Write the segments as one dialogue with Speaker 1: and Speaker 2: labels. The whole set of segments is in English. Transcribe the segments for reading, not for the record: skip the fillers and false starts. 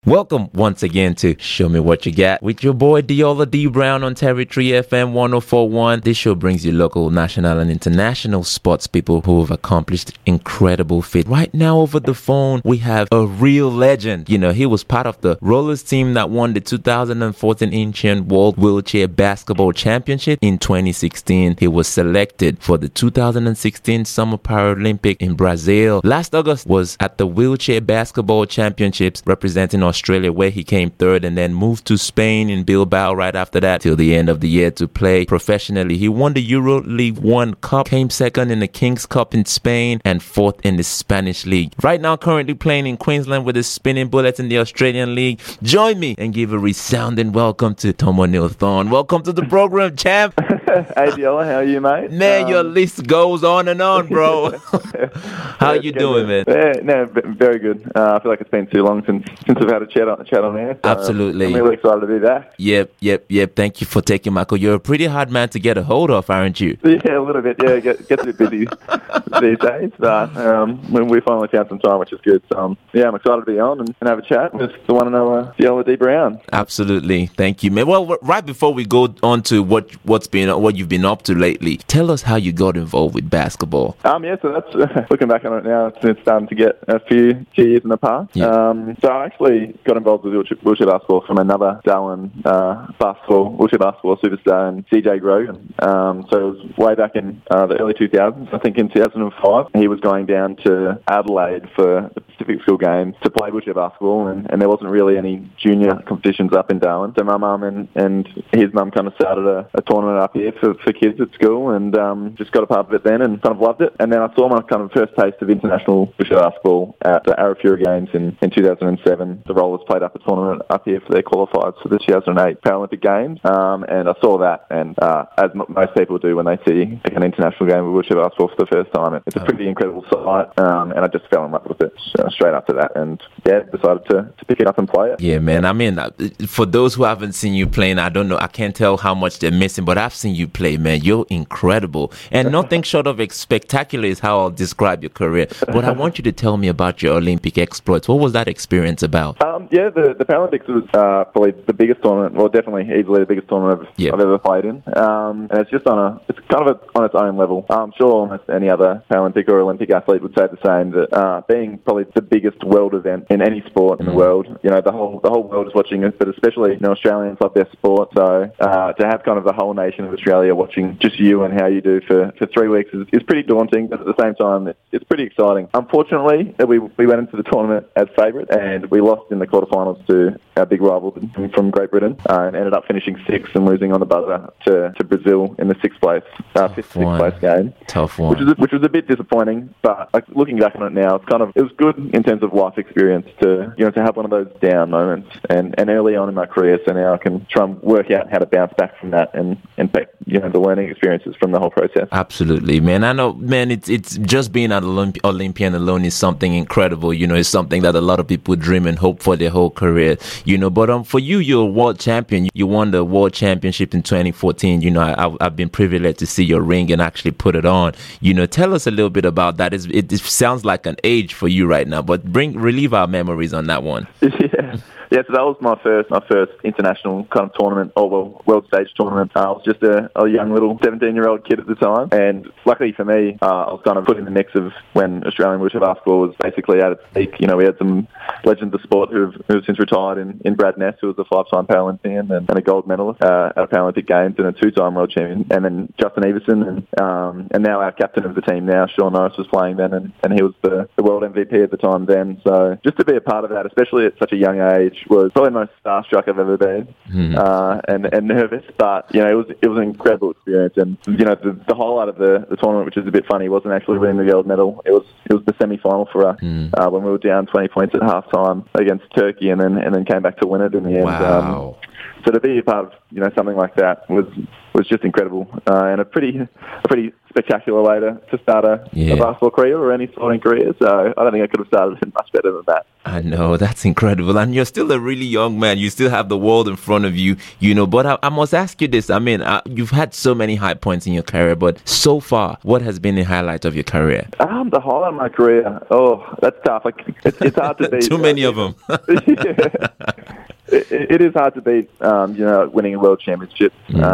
Speaker 1: Welcome once again to Show Me What You Got with your boy Diola D Brown on Territory FM 1041. This show brings you local, national, and international sports people who have accomplished incredible feats. Right now over the phone, we have a real legend. He was part of the rollers team that won the 2014 Incheon World Wheelchair Basketball Championship. In 2016, he was selected for the 2016 Summer Paralympic in Brazil. Last August was at the Wheelchair Basketball Championships representing Australia, where he came third and then moved to Spain in Bilbao right after that till the end of the year to play professionally. He won the Euro League 1 Cup, came second in the King's Cup in Spain, and fourth in the Spanish League. Right now, currently playing in Queensland with the Spinning Bullets in the Australian League. Join me and give a resounding welcome to Tom O'Neill Thorne. Welcome to the program, champ.
Speaker 2: Hey, Diola, how are you, mate?
Speaker 1: Man, your list goes on and on, bro. How you doing, man?
Speaker 2: Yeah, no, very good. I feel like it's been too long since we've had a chat on there. So
Speaker 1: Absolutely.
Speaker 2: I'm really excited to be back.
Speaker 1: Yep. Thank you for taking my call. You're a pretty hard man to get a hold of, aren't you?
Speaker 2: Yeah, a little bit. Yeah, gets a bit busy these days. But when we finally found some time, which is good. So, I'm excited to be on and have a chat with the one and only Diola D Brown.
Speaker 1: Absolutely. Thank you, man. Well, right before we go on to what you've been up to lately, tell us how you got involved with basketball.
Speaker 2: So that's looking back on it now, it's starting to get a few years in the past.
Speaker 1: Yeah.
Speaker 2: So I actually got involved with wheelchair basketball from another Darwin wheelchair basketball superstar, and CJ Grogan. So it was way back in the early 2000s. I think in 2005, he was going down to Adelaide for the Pacific School Games to play wheelchair basketball, and there wasn't really any junior competitions up in Darwin. So my mum and his mum kind of started a tournament up here for kids at school, and just got a part of it then and kind of loved it. And then I saw my kind of first taste of international wheelchair basketball at the Arafura Games in 2007. The Rollers played up a tournament up here for their qualifiers for the 2008 Paralympic Games, and I saw that, and as most people do when they see an international game of wheelchair basketball for the first time, it's a pretty incredible sight, and I just fell in love with it straight after that, and decided to pick it up and play it.
Speaker 1: Yeah, man. I mean, for those who haven't seen you playing, I don't know, I can't tell how much they're missing, but I've seen you play, man. You're incredible, and nothing short of spectacular is how I'll describe your career. But I want you to tell me about your Olympic exploits. What was that experience about?
Speaker 2: The Paralympics was probably the biggest tournament, well, definitely easily the biggest tournament I've ever played in. And it's just on its own level. I'm sure almost any other Paralympic or Olympic athlete would say the same, that being probably the biggest world event in any sport in the world, the whole world is watching it, but especially Australians love their sport. So to have kind of the whole nation of Australia watching just you and how you do for 3 weeks is pretty daunting, but at the same time, it's pretty exciting. Unfortunately, we went into the tournament as favourite, and we lost in the quarterfinals to our big rival from Great Britain, and ended up finishing sixth and losing on the buzzer to Brazil in the sixth place game.
Speaker 1: Tough one.
Speaker 2: Which was a bit disappointing, but looking back on it now, it was good in terms of life experience to have one of those down moments, and early on in my career, so now I can try and work out how to bounce back from that and take the learning experiences from the whole process.
Speaker 1: Absolutely, man. I know, man. It's just being an Olympian alone is something incredible. It's something that a lot of people dream and hope for their whole career. But for you, you're a world champion. You won the world championship in 2014. I've been privileged to see your ring and actually put it on. Tell us a little bit about that. It sounds like an age for you right now, but relieve our memories on that one.
Speaker 2: Yeah, so that was my first international kind of tournament, or world stage tournament. I was just a young little 17-year-old kid at the time, and luckily for me, I was kind of put in the mix of when Australian wheelchair basketball was basically at its peak. We had some legends of sport who have since retired in Brad Ness, who was a 5-time Paralympian and a gold medalist at Paralympic Games and a 2-time world champion, and then Justin Everson, and now our captain of the team now, Sean Norris, was playing then, and he was the world MVP at the time then. So just to be a part of that, especially at such a young age, was probably the most starstruck I've ever been, and nervous. But it was an incredible experience. And the highlight of the tournament, which is a bit funny, wasn't actually winning the gold medal. It was the semi-final for us when we were down 20 points at halftime against Turkey, and then came back to win it in the end.
Speaker 1: Wow.
Speaker 2: So to be a part of something like that was just incredible, and a pretty spectacular way to start a basketball career or any sporting career. So I don't think I could have started it much better than that.
Speaker 1: I know, that's incredible. And you're still a really young man. You still have the world in front of you, But I must ask you this. I mean, you've had so many high points in your career, but so far, what has been the highlight of your career?
Speaker 2: The highlight of my career? Oh, that's tough. It's hard to beat.
Speaker 1: Too many of them.
Speaker 2: It is hard to beat, winning a world championship,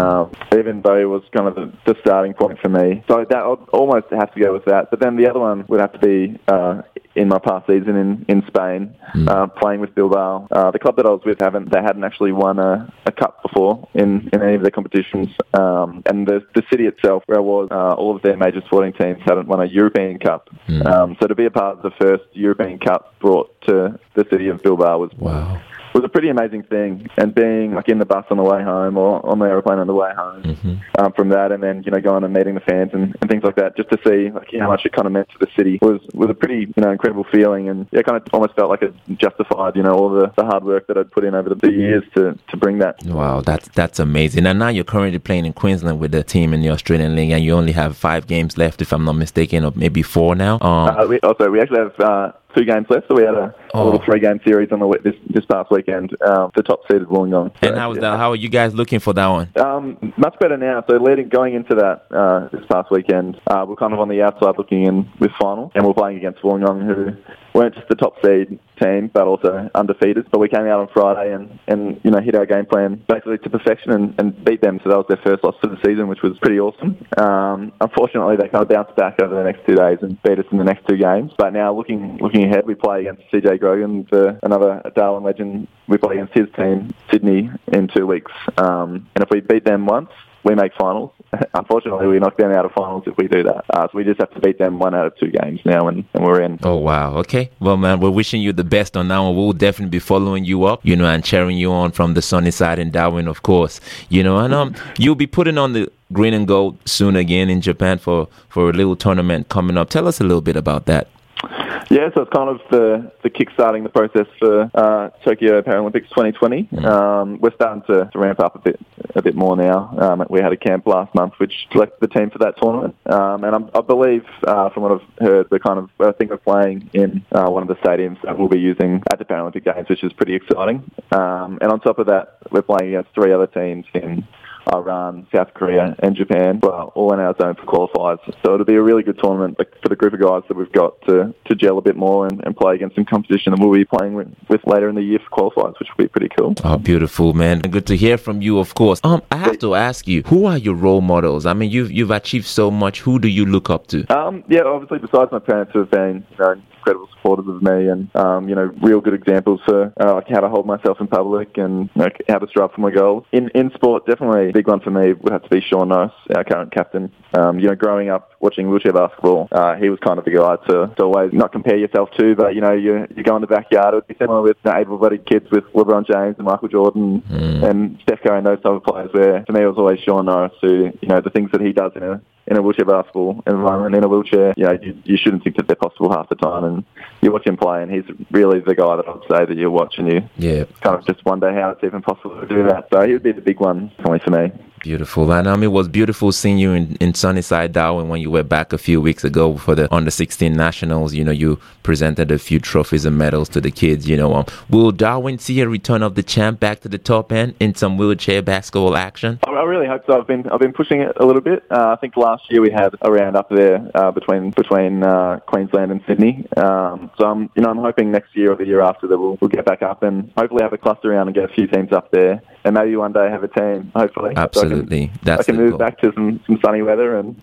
Speaker 2: even though it was kind of the starting point for me. So that I'd almost have to go with that. But then the other one would have to be in my past season in Spain, playing with Bilbao. The club that I was with, they hadn't actually won a cup before in any of their competitions. And the city itself, where I was, all of their major sporting teams hadn't won a European Cup. So to be a part of the first European Cup brought to the city of Bilbao was a pretty amazing thing. And being in the bus on the way home or on the aeroplane on the way home from that, and then going and meeting the fans and things like that, just to see how much it kind of meant to the city was a pretty incredible feeling. And it kind of almost felt like it justified all the hard work that I'd put in over the years to bring that.
Speaker 1: Wow, that's amazing. And now you're currently playing in Queensland with the team in the Australian League, and you only have 5 games left, if I'm not mistaken, or maybe 4 now.
Speaker 2: We actually have 2 games left, so we had a little 3-game series on this past weekend. The top seeded Wollongong.
Speaker 1: And how are you guys looking for that one?
Speaker 2: Much better now. So going into that this past weekend, we're kind of on the outside looking in with finals, and we're playing against Wollongong, who weren't just the top seed team, but also undefeated. But we came out on Friday and hit our game plan basically to perfection and beat them. So that was their first loss for the season, which was pretty awesome. Unfortunately, they kind of bounced back over the next 2 days and beat us in the next 2 games. But now looking ahead, we play against CJ Grogan, another Darwin legend. We play against his team, Sydney, in 2 weeks. And if we beat them once, we make finals. Unfortunately, we knock them out of finals if we do that. So we just have to beat them 1 out of 2 games now, and we're in.
Speaker 1: Oh, wow. Okay. Well, man, we're wishing you the best on that one. We'll definitely be following you up, and cheering you on from the sunny side in Darwin, of course. And you'll be putting on the green and gold soon again in Japan for a little tournament coming up. Tell us a little bit about that.
Speaker 2: Yeah, so it's kind of the kick-starting the process for Tokyo Paralympics 2020. We're starting to ramp up a bit more now. We had a camp last month which selected the team for that tournament. And I believe, from what I've heard, I think we're playing in one of the stadiums that we'll be using at the Paralympic Games, which is pretty exciting. And on top of that, we're playing against 3 other teams in Iran, South Korea and Japan, all in our zone for qualifiers. So it'll be a really good tournament for the group of guys that we've got to gel a bit more and play against some competition that we'll be playing with later in the year for qualifiers, which will be pretty cool.
Speaker 1: Oh, beautiful, man. Good to hear from you, of course. I have to ask you, who are your role models? I mean, you've achieved so much. Who do you look up to?
Speaker 2: Obviously, besides my parents who have been incredible supporters of me and, real good examples for how to hold myself in public and how to strive for my goals. In sport, definitely a big one for me would have to be Sean Norris, our current captain. Growing up watching wheelchair basketball, he was kind of the guy to always not compare yourself to, but, you go in the backyard. It would be similar with able-bodied kids with LeBron James and Michael Jordan and Steph Curry and those type of players, where for me it was always Sean Norris who, the things that he does in a wheelchair basketball environment, in a wheelchair, you shouldn't think that they're possible half the time. And you watch him play, and he's really the guy that I'd say that you watch, and you kind of just wonder how it's even possible to do that. So he would be the big one, definitely for me.
Speaker 1: Beautiful. And it was beautiful seeing you in Sunnyside, Darwin, when you were back a few weeks ago for the Under-16 Nationals. You presented a few trophies and medals to the kids. Will Darwin see a return of the champ back to the top end in some wheelchair basketball action?
Speaker 2: I really hope so. I've been pushing it a little bit. I think last year we had a round up there between Queensland and Sydney. So I'm hoping next year or the year after that we'll get back up and hopefully have a cluster round and get a few teams up there, and maybe one day have a team. Hopefully,
Speaker 1: absolutely.
Speaker 2: I can move back to some sunny weather and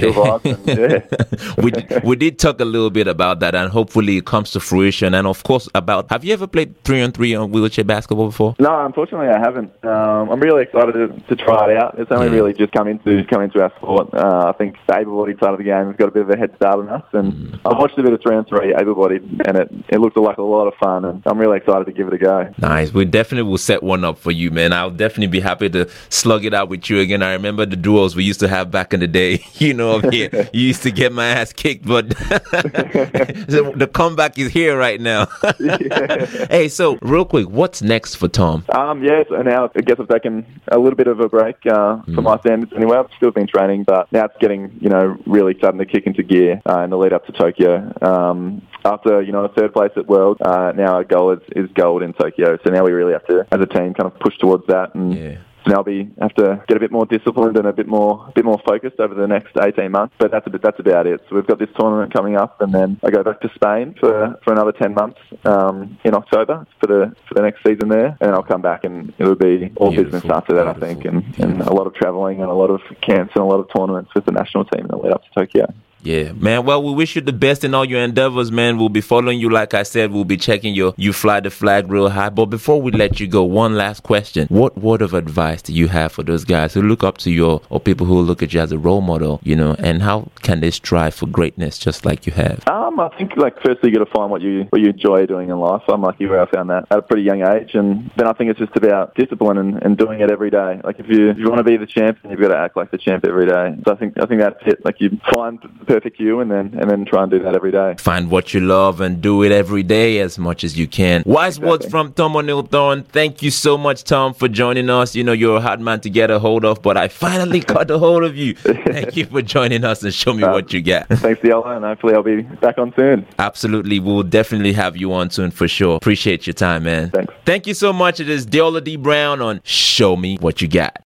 Speaker 1: we did talk a little bit about that, and hopefully it comes to fruition. And of course, have you ever played 3-on-3 on wheelchair basketball before?
Speaker 2: No, unfortunately, I haven't. I'm really excited to try it out. It's only really just come into our sport. I think the able-bodied side of the game has got a bit of a head start on us, and I've watched a bit of 3-on-3 able-bodied, and it looked like a lot of fun, and I'm really excited to give it a go.
Speaker 1: Nice. We definitely will set one up for you, man. I'll definitely be happy to slug it out with you again. I remember the duels we used to have back in the day. You used to get my ass kicked, but the comeback is here right now. Hey, so real quick, what's next for Tom?
Speaker 2: So now I guess I've taken a little bit of a break for my standards anyway. I've still been training, but now it's getting, really starting to kick into gear in the lead up to Tokyo. After, a third place at World, now our goal is gold in Tokyo. So now we really have to, as a team, kind of push towards that. And so now we have to get a bit more disciplined and a bit more focused over the next 18 months. But that's about it. So we've got this tournament coming up, and then I go back to Spain for another 10 months in October for the next season there, and I'll come back and it'll be all business after that, I think, and a lot of travelling and a lot of camps and a lot of tournaments with the national team in the lead up to Tokyo.
Speaker 1: Yeah, man. Well, we wish you the best in all your endeavors, man. We'll be following you, like I said. We'll be checking you fly the flag real high. But before we let you go, one last question. What word of advice do you have for those guys who look up to you or people who look at you as a role model, and how can they strive for greatness just like you have?
Speaker 2: I think, firstly, you got to find what you enjoy doing in life. I'm lucky where I found that at a pretty young age. And then I think it's just about discipline and doing it every day. If you want to be the champion, you've got to act like the champ every day. So I think that's it. You find perfect you and then try and do that every day.
Speaker 1: Find what you love and do it every day as much as you can. Wise words from Tom O'Neill-Thorne. Thank you so much, Tom, for joining us. You're a hard man to get a hold of, but I finally got a hold of you. Thank you for joining us and show me what you got.
Speaker 2: Thanks, Diolo, and hopefully I'll be back on soon.
Speaker 1: Absolutely. We'll definitely have you on soon for sure. Appreciate your time, man.
Speaker 2: Thanks.
Speaker 1: Thank you so much. It is Diola D. Brown on Show Me What You Got.